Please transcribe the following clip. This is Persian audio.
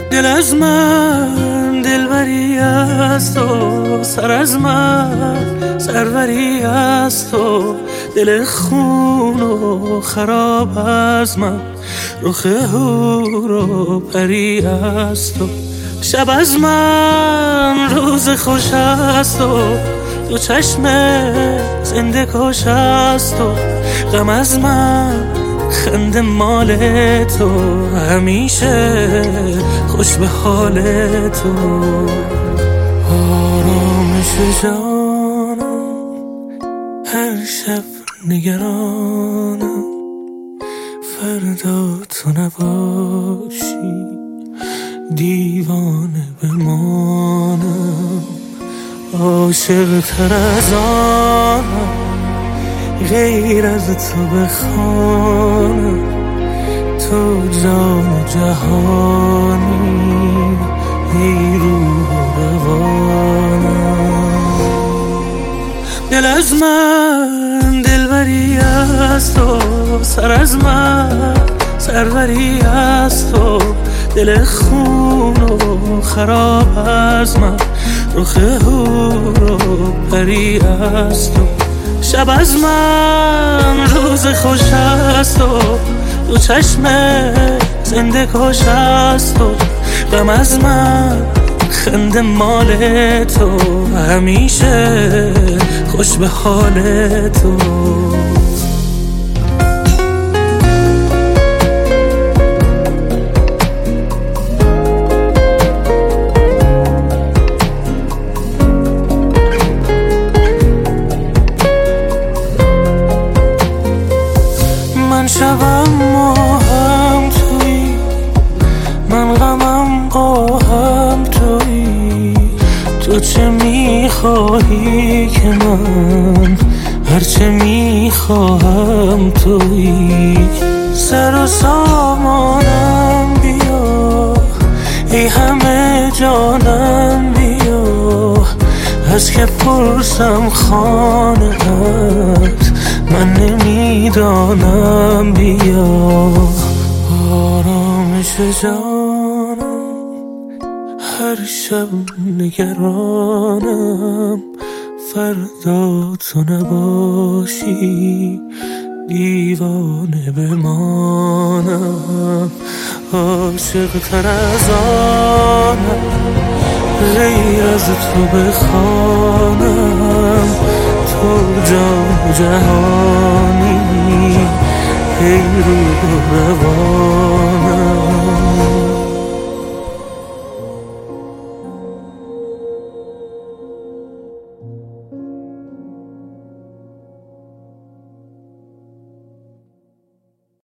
دل از من دلبری است و سر از من سروری است و دل خون و خراب از من رخ حور و پری است و شب از من روز خوش است و دو چشم زنده کش است و غم از من خنده مال تو همیشه خوش به حال تو آرامش جانم هر شب نگرانم فردا تو نباشی دیوانه بمانم عاشق تر از آنم غیر از تو بخوانم تو جان جهانی ای روح و روانم دل از من دلبری است و سر از من سروری است و دل خون و خراب از من رخ حور و پری است و شب از من روز خوش است و دو چشم زنده کش است و غم از من خنده مال تو همیشه خوش به حال تو من شبم ماهم تویی من غمم قاهم تویی تو چه میخواهی که من هرچه میخواهم تویی سر و سامانم بیا ای همه جانم بیا از که پرسم خانه‌ات من نمیدانم بیا آرامش جانم هر شب نگرانم فردا تو نباشی دیوانه بمانم عاشق تر از آنم غیر از تو بخوانم تو جان جهانی ای روح و روانم